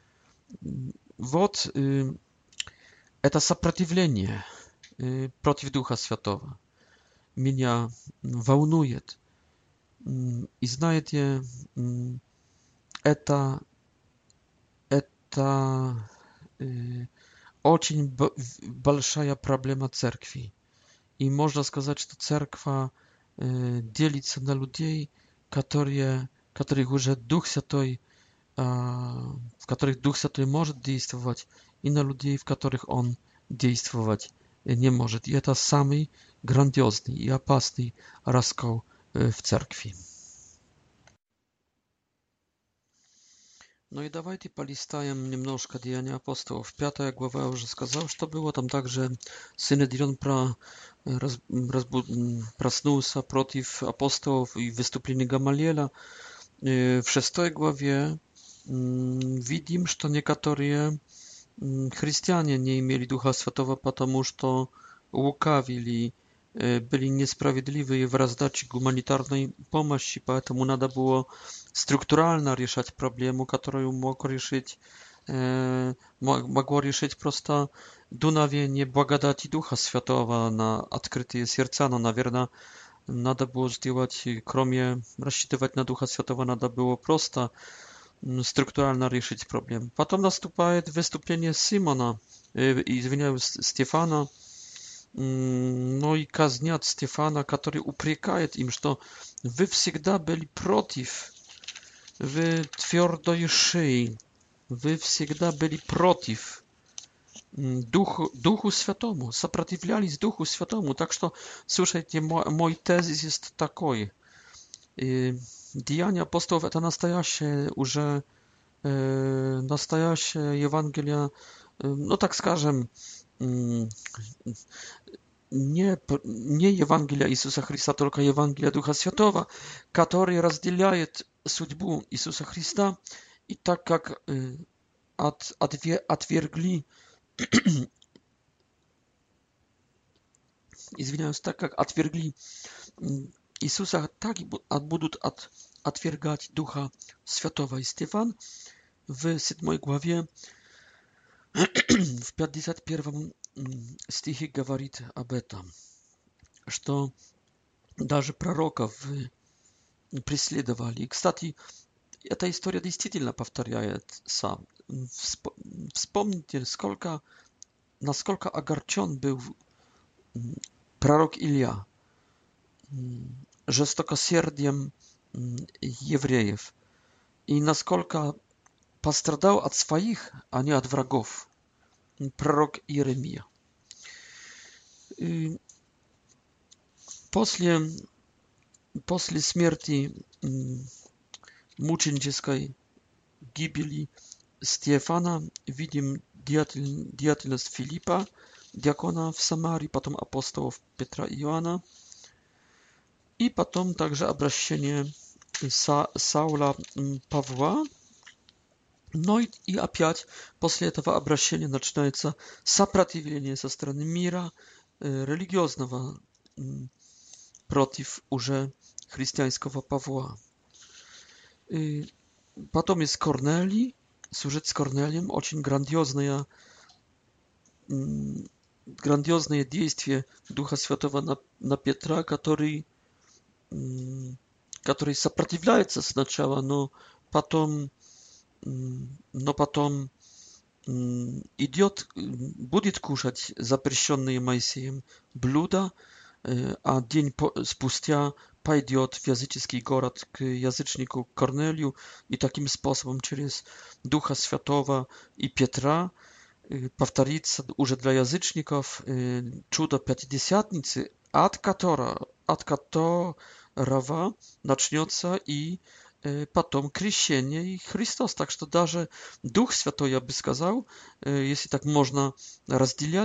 Вот это сопротивление против Духа Святого меня волнует. И знаете, это это очень большая проблема церкви. И можно сказать, что церковь делится на людей, которые, которых уже Дух Святой, в которых Дух Святой может действовать, и на людей, в которых Он действовать не может. И это самый грандиозный и опасный раскол в церкви. No i давайте полистаем немножко Деяния апостолов. Пятая глава я уже сказал, что было. Там также Синедрион про, раз, разбу, проснулся против апостолов и выступлений Гамалиэля. В шестой главе видим, что некоторые христиане не имели Духа Святого, потому что лукавили, были несправедливые в раздаче гуманитарной помощи, поэтому надо было структурально решать проблему, которую мог решить, могло решить просто дуновение благодати Духа Святого на открытые сердца, но, наверное, надо было сделать, кроме рассчитывать на Духа Святого, надо было просто структурально решить проблему. Потом наступает выступление Симона, извиняюсь, Стефана, но и казнят Стефана, который упрекает им, что вы всегда были против, вы твердой шеей, вы всегда были против Духу, Духу Святому, сопротивлялись Духу Святому. Так что, слушайте, мой, мой тезис есть такой. Деяния апостолов это настоящее уже, э, настоящее Евангелие, э, ну так скажем, не, не Евангелие Иисуса Христа, только Евангелие Духа Святого, который разделяет судьбу Иисуса Христа. И так как э, от, отвер, отвергли, извиняюсь, так как отвергли Иисуса, так и будут от, отвергать Духа Святого. И Стефан в седьмой главе в пятьдесят первом стихе говорит об этом, что даже пророков преследовали. И, кстати, эта история действительно повторяется. Вспомните, сколько, насколько огорчен был пророк Илья жестокосердием евреев и насколько пострадал от своих, а не от врагов пророк Иеремия. И после, после смерти мученической гибели Стефана видим деятельность Филиппа, диакона в Самарии, потом апостолов Петра и Иоанна, и потом также обращение Са, Саула Павла. Но и, и опять после этого обращения начинается сопротивление со стороны мира э, религиозного э, против уже христианского Павла. И потом есть Корнелий, сюжет с Корнелием, очень грандиозное, э, грандиозное действие Духа Святого на, на Петра, который, э, который сопротивляется сначала, но потом но потом идет, будет кушать запрещенные Моисеем блюда, а день спустя пойдет в языческий город к язычнику Корнелию и таким способом через Духа Святого и Петра повторится уже для язычников чудо Пятидесятницы, от которого, от которого начнется и потом крещение и Христос. Так что даже Дух Святой, я бы сказал, если так можно разделять,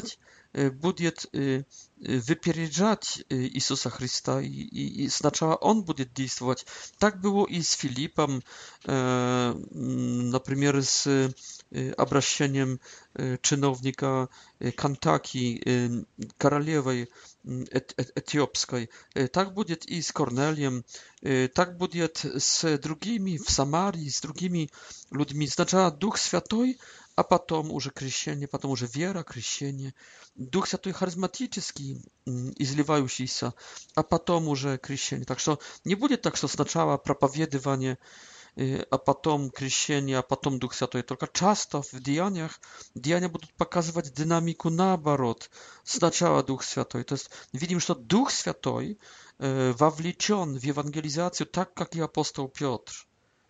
будет выпереджать Иисуса Христа, и, и, и сначала Он будет действовать. Так было и с Филиппом, например, с обращением чиновника Кантаки, королевой этиопской. Так будет и с Корнелием, так будет с другими в Самарии, с другими людьми. Сначала Дух Святой, а потом уже крещение, потом уже вера, крещение. Дух Святой харизматический, изливающийся, а потом уже крещение. Так что не будет так, что сначала проповедование, а потом крещение, а потом Дух Святой. Только часто в деяниях, деяния будут показывать динамику наоборот. Сначала Дух Святой. То есть видим, что Дух Святой вовлечен в евангелизацию так, как и апостол Петр.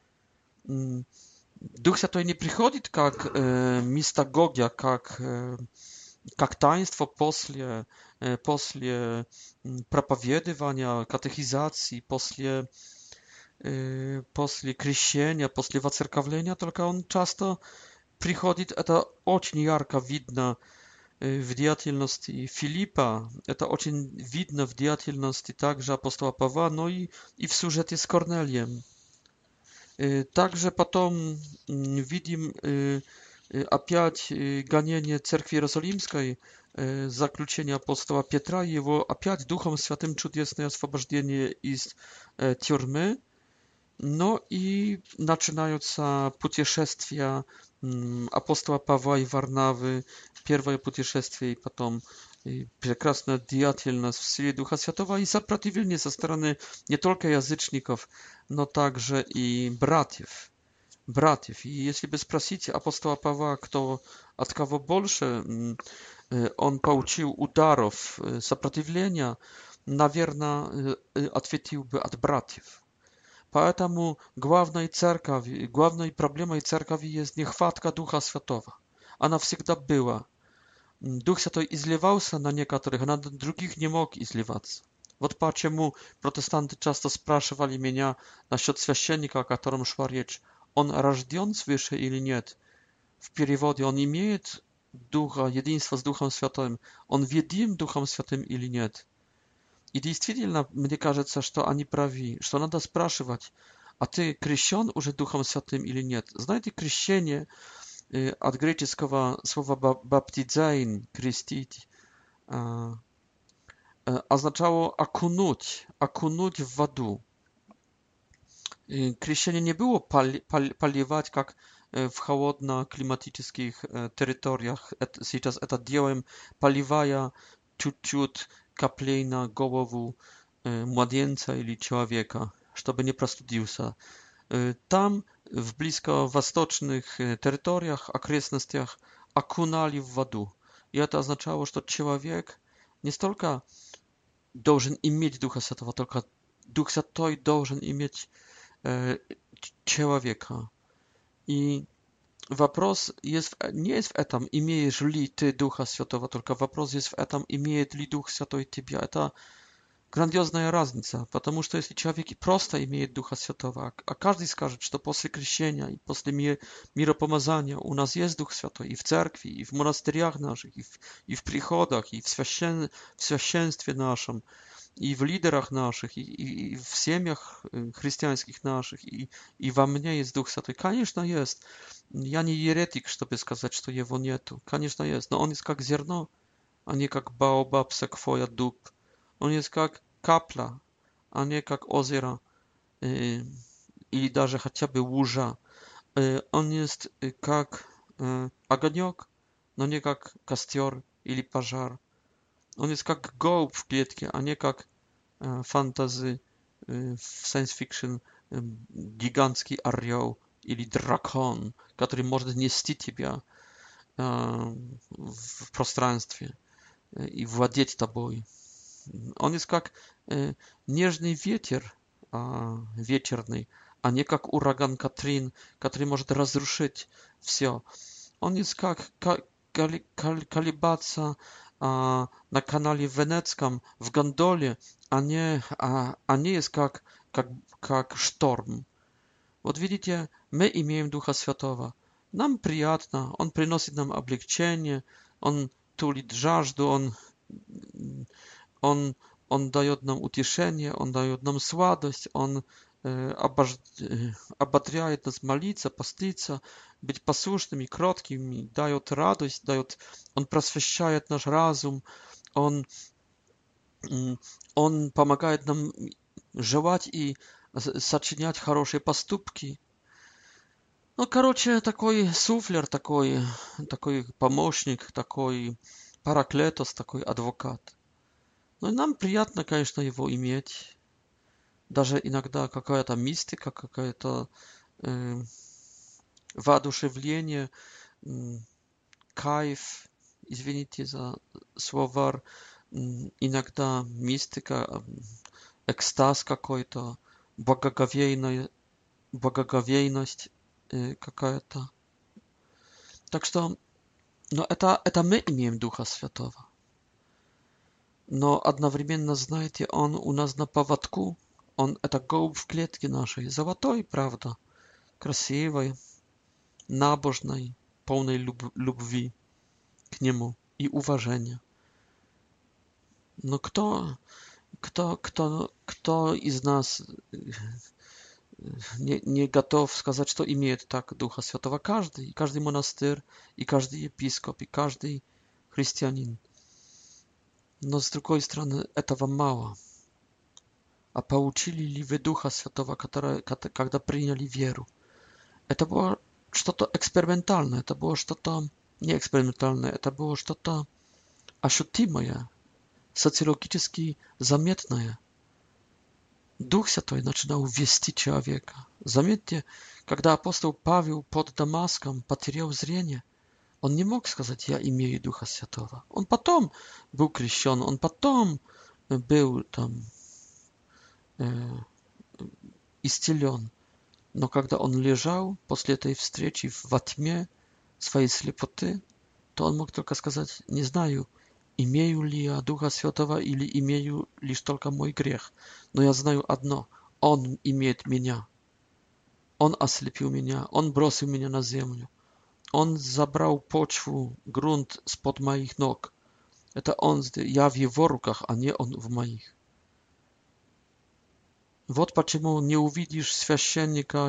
Дух Святой не приходит как э, мистагогия, как, э, как таинство после, э, после проповедования, катехизации, после, э, после крещения, после воцерковления, только он часто приходит, это очень ярко видно э, в деятельности Филиппа, это очень видно в деятельности также апостола Павла, но и, и в сюжете с Корнелием. Также потом видим опять гонение Церкви Иерусалимской, заключение апостола Петра, его опять Духом Святым чудесное освобождение из тюрьмы, но и начинаются путешествия апостола Павла и Варнавы, первое путешествие, и потом и прекрасная деятельность в силе Духа Святого и сопротивление со стороны не только язычников, но также и братьев. братьев. И если бы спросить апостола Павла, кто, от кого больше он получил ударов сопротивления, наверное, ответил бы от братьев. Поэтому главной церковью, главной проблемой церкви есть нехватка Духа Святого. Она всегда была. Дух Святой изливался на некоторых, а на других не мог изливаться. Вот почему протестанты часто спрашивали меня насчет священника, о котором шла речь. Он рожден свыше или нет? В переводе он имеет Духа, единство с Духом Святым. Он ведим Духом Святым или нет? И действительно, мне кажется, что они правы, что надо спрашивать, а ты крещен уже Духом Святым или нет? Знаете, крещение от греческого слова баптизайн, крестить, означало окунуть, окунуть в воду. Крещение не было поливать, как в холодно-климатических территориях. Сейчас это делаем, поливая чуть-чуть каплей на голову младенца или человека, чтобы не простудился. Там, в близковосточных территориях, окрестностях, окунали в воду. И это означало, что человек не столько должен иметь Духа Святого, только Дух Святой должен иметь э, человека. И вопрос есть, не есть в этом, имеешь ли ты Духа Святого, только вопрос есть в этом, имеет ли Дух Святой тебя. Это грандиозная разница, потому что если человек просто имеет Духа Святого, а каждый скажет, что после крещения и после ми- миропомазания у нас есть Дух Святой и в церкви, и в монастырях наших, и в, и в приходах, и в, священ, в священстве нашем, и в лидерах наших, и, и, и в семьях христианских наших, и, и во мне есть Дух Святой. Конечно, есть. Я не еретик, чтобы сказать, что его нету. Конечно, есть. Но он есть как зерно, а не как баобаб, секвоя, дуб. Он есть как капля, а не как озеро, э, или даже хотя бы лужа. Э, он есть как э, огонек, но не как костер или пожар. Он есть как голубь в клетке, а не как э, фантазы э, в science fiction, э, гигантский орел или дракон, который может нести тебя э, в пространстве э, и владеть тобой. Он есть как э, нежный ветер э, вечерный, а не как ураган Катрин, который может разрушить все. Он есть как кали, кали, колебаться э, на канале Венецком в гондоле, а не, а, а не есть как, как, как шторм. Вот видите, мы имеем Духа Святого. Нам приятно, Он приносит нам облегчение, Он тулит жажду, Он, он, он дает нам утешение, Он дает нам сладость, Он э, обож... э, ободряет нас молиться, поститься, быть послушными, кроткими, дает радость, дает, Он просвещает наш разум, Он, он помогает нам желать и сочинять хорошие поступки. Ну, короче, такой суфлер, такой, такой помощник, такой параклетос, такой адвокат. Ну, и нам приятно, конечно, его иметь. Даже иногда какая-то мистика, какое-то э, воодушевление, э, кайф, извините за словарь, э, иногда мистика, экстаз какой-то, благоговейная, благоговейность какая-то. Так что, но это, это мы имеем Духа Святого. Но одновременно, знаете, Он у нас на поводку, Он это голубь в клетке нашей, золотой, правда, красивой, набожной, полной люб- любви к Нему и уважения. Но кто, кто, кто, кто из нас не, не готов сказать, что имеет так Духа Святого? Каждый, каждый монастырь, и каждый епископ, и каждый христианин. Но с другой стороны, этого мало. А получили ли вы Духа Святого, который, когда приняли веру? Это было что-то экспериментальное, это было что-то не экспериментальное, это было что-то ощутимое, социологически заметное. Дух Святой начинал вести человека. Заметьте, когда апостол Павел под Дамаском потерял зрение, он не мог сказать: «Я имею Духа Святого». Он потом был крещен, он потом был там э, исцелен. Но когда он лежал после этой встречи во тьме своей слепоты, то он мог только сказать: «Не знаю, имею ли я Духа Святого или имею лишь только мой грех. Но я знаю одно: Он имеет меня. Он ослепил меня, Он бросил меня на землю. Он забрал почву, грунт с-под моих ног. Это Он, я в Его руках, а не Он в моих». Вот почему не увидишь священника,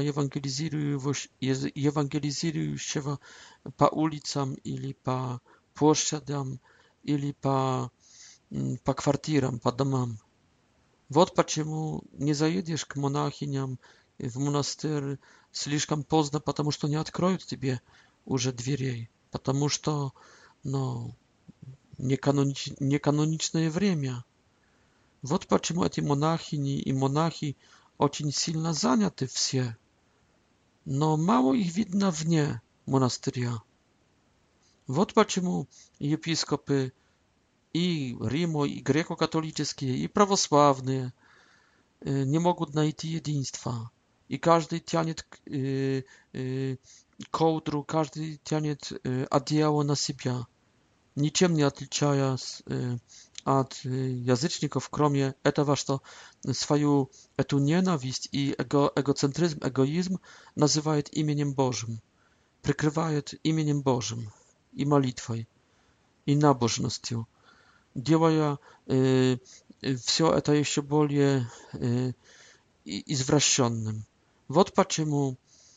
евангелизирующего по улицам или по площадям, или по, по квартирам, по домам. Вот почему не заедешь к монахиням в монастырь слишком поздно, потому что не откроют тебе уже дверей, потому что, ну, не, канонич, не каноничное время. Вот почему эти монахини и монахи очень сильно заняты все, но мало их видно вне монастыря. Вот почему епископы и Римо, и греко-католические, и православные не могут найти единства. И каждый тянет э, э, ковдру, каждый тянет э, одеяло на себя, ничем не отличаясь э, от язычников, кроме этого, что свою эту ненависть и эго, эгоцентризм, эгоизм называет именем Божьим, прикрывает именем Божьим и молитвой, и набожностью, делая э, все это еще более э, извращенным. Вот почему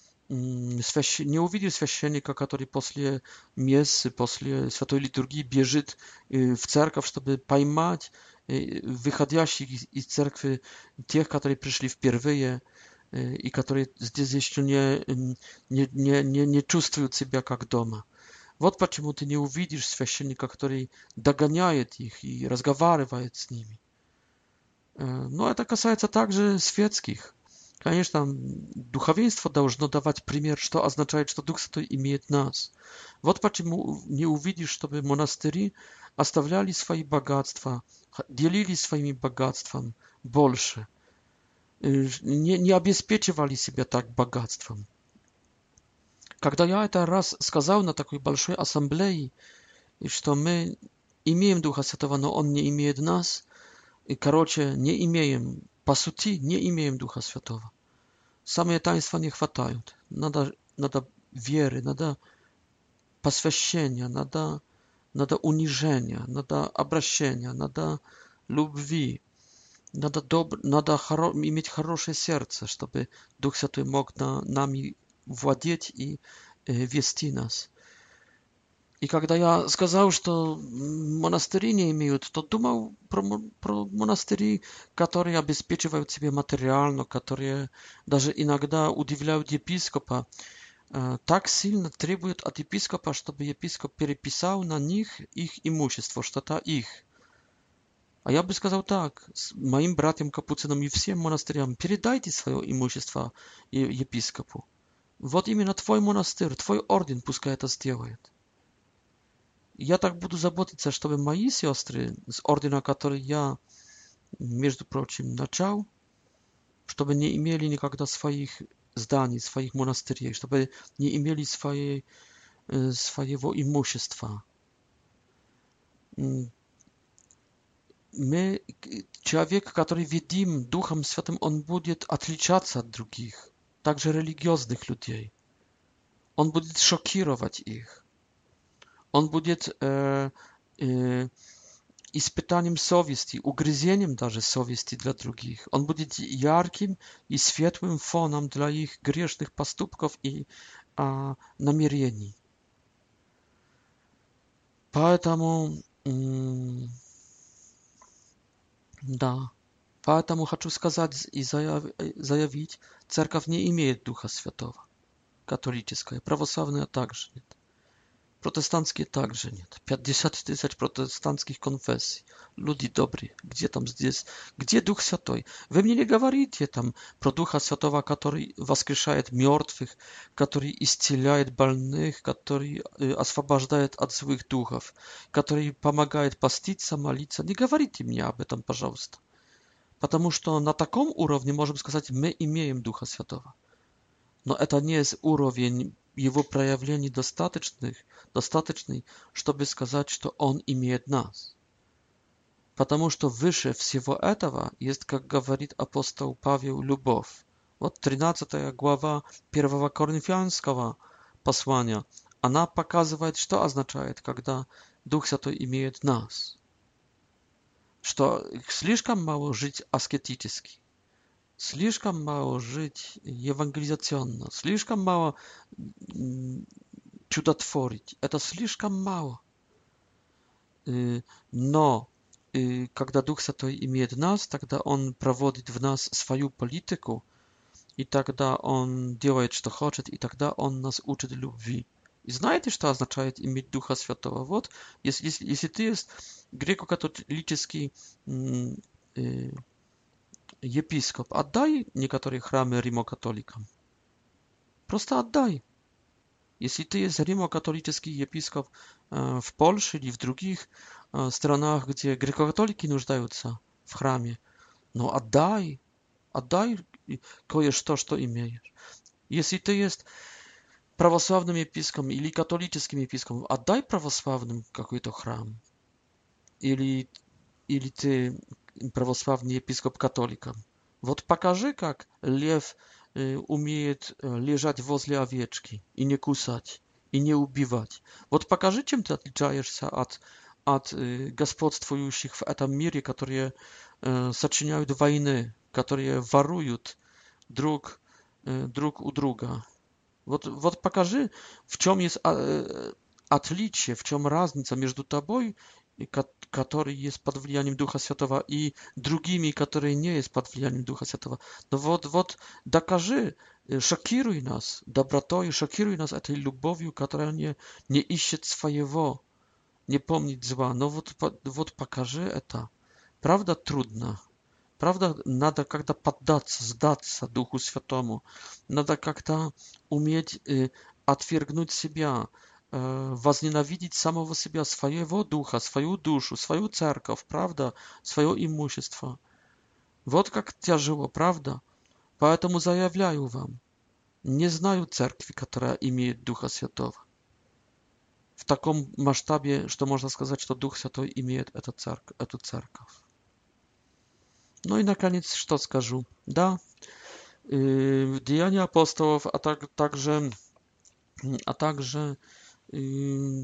не увидел священника, который после мессы, после святой литургии бежит в церковь, чтобы поймать выходящих из церкви тех, которые пришли впервые и которые здесь еще не, не, не, не, не чувствуют себя как дома. Вот почему ты не увидишь священника, который догоняет их и разговаривает с ними. Но это касается также светских. Конечно, духовенство должно давать пример, что означает, что Дух Святой имеет нас. Вот почему не увидишь, чтобы монастыри оставляли свои богатства, делились своими богатством больше, не, не обеспечивали себя так богатством. Когда я это раз сказал на такой большой ассамблее, что мы имеем Духа Святого, но Он не имеет нас, и, короче, не имеем, по сути, не имеем Духа Святого. Самые таинства не хватают. Надо, надо веры, надо посвящения, надо надо унижения, надо обращения, надо любви, надо, доб... надо хоро... иметь хорошее сердце, чтобы Дух Святой мог на... нами владеть и э, вести нас. И когда я сказал, что монастыри не имеют, то думал про, про монастыри, которые обеспечивают себе материально, которые даже иногда удивляют епископа, так сильно требуют от епископа, чтобы епископ переписал на них их имущество, что это их. А я бы сказал так, моим братьям-капуцинам и всем монастырям, передайте свое имущество епископу. Вот именно твой монастырь, твой орден пускай это сделает. Я так буду заботиться, чтобы мои сестры с ордена, который я, между прочим, начал, чтобы не имели никогда своих зданий, своих монастырей, чтобы не имели своей, своего имущества. Мы, человек, который ведим Духом Святым, он будет отличаться от других, также религиозных людей. Он будет шокировать их. Он будет э, э, испытанием совести, угрызением даже совести для других. Он будет ярким и светлым фоном для их грешных поступков и э, намерений. Поэтому, э, да, поэтому хочу сказать и заявить, церковь не имеет Духа Святого. Католическая, православная также нет. Протестантские также нет. пятьдесят тысяч протестантских конфессий. Люди добрые. Где там здесь? Где Дух Святой? Вы мне не говорите там про Духа Святого, который воскрешает мертвых, который исцеляет больных, который э, освобождает от злых духов, который помогает поститься, молиться. Не говорите мне об этом, пожалуйста. Потому что на таком уровне, можем сказать, мы имеем Духа Святого. Но это не есть уровень его проявлений достаточных, достаточный, чтобы сказать, что он имеет нас. Потому что выше всего этого есть, как говорит апостол Павел, любовь. Вот тринадцатая глава первого Коринфянского послания, она показывает, что означает, когда Дух Святой имеет нас. Что слишком мало жить аскетически. Слишком мало жить евангелизационно, слишком мало чудотворить. Это слишком мало. Но когда Дух Святой имеет нас, тогда Он проводит в нас свою политику, и тогда Он делает, что хочет, и тогда Он нас учит любви. И знаете, что означает иметь Духа Святого? Вот, если, если, если ты есть греко-католический епископ, отдай некоторые храмы римокатоликам. Просто отдай. Если ты есть римо-католический епископ э, в Польше или в других э, странах, где греко-католики нуждаются в храме, но отдай, отдай кое-что, что имеешь. Если ты есть православным епископом или католическим епископом, отдай православным какой-то храм. Или, или ты православный епископ католикам. Вот покажи, как лев э, умеет лежать возле овечки и не кусать, и не убивать. Вот покажи, чем ты отличаешься от, от э, господствующих в этом мире, которые э, сочиняют войны, которые воруют друг, э, друг у друга. Вот, вот покажи, в чем есть э, отличие, в чем разница между тобой, который есть под влиянием Духа Святого, и другими, которые не есть под влиянием Духа Святого. Но вот, вот докажи, шокируй нас добротой, шокируй нас этой любовью, которая не, не ищет своего, не помнит зла. Но вот, вот покажи это. Правда трудно. Правда, надо как-то поддаться, сдаться Духу Святому. Надо как-то уметь э, отвергнуть себя, возненавидеть самого себя, своего духа, свою душу, свою церковь, правда, свое имущество. Вот как тяжело, правда? Поэтому заявляю вам, не знаю церкви, которая имеет Духа Святого. В таком масштабе, что можно сказать, что Дух Святой имеет эту церковь. Эту церковь. Ну и наконец, что скажу? Да, в Деяния апостолов, а так, также, а также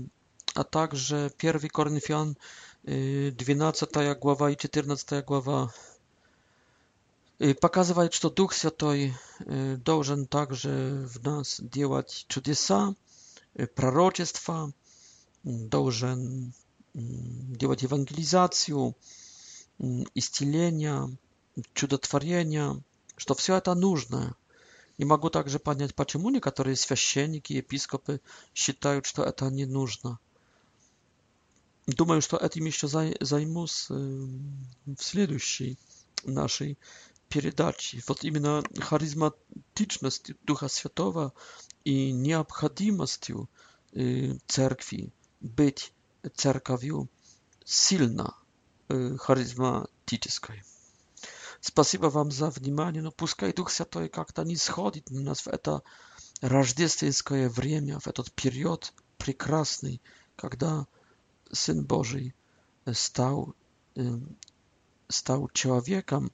a także pierwszy Koryntian, двенадцатая глава и четырнадцатая глава показывает, что Дух Святой должен также в нас делать чудеса, пророчества, должен делать евангелизацию, исцеление, чудотворение, что все это нужно. Не могу также понять, почему некоторые священники, епископы считают, что это не нужно. Думаю, что этим еще займусь в следующей нашей передаче. Вот именно харизматичностью Духа Святого и необходимостью церкви быть церковью сильно харизматической. Спасибо вам за внимание, но пускай Дух Святой как-то не сходит на нас в это рождественское время, в этот период прекрасный, когда Сын Божий стал, стал человеком,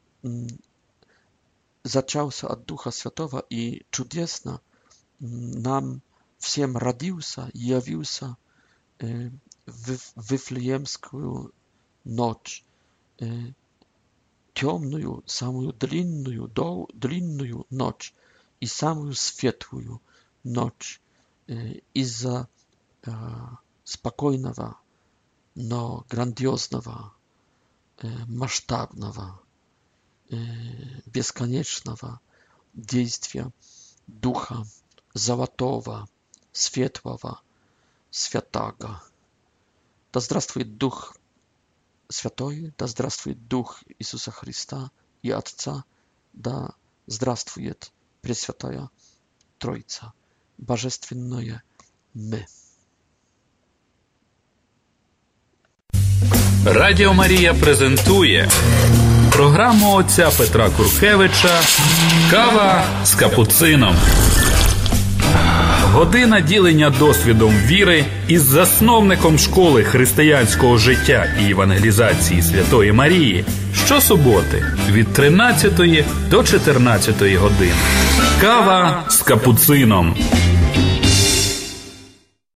зачался от Духа Святого и чудесно нам всем родился, явился в Вифлеемскую ночь, темную, самую длинную, дол, длинную ночь и самую светлую ночь из-за спокойного, но грандиозного, масштабного, бесконечного действия Духа Золотого, Светлого, Святаго. Да здравствует Дух Святой, да здравствует Дух Иисуса Христа и Отца, да здравствует Пресвятая Троица, Божественное Мы. Радіо Марія презентує програму отця Петра Куркевича «Кава з капуцином». Година ділення досвідом віри із засновником школи християнського життя і евангелізації Святої Марії щосуботи від тринадцятої до чотирнадцятої години. Кава з капуцином.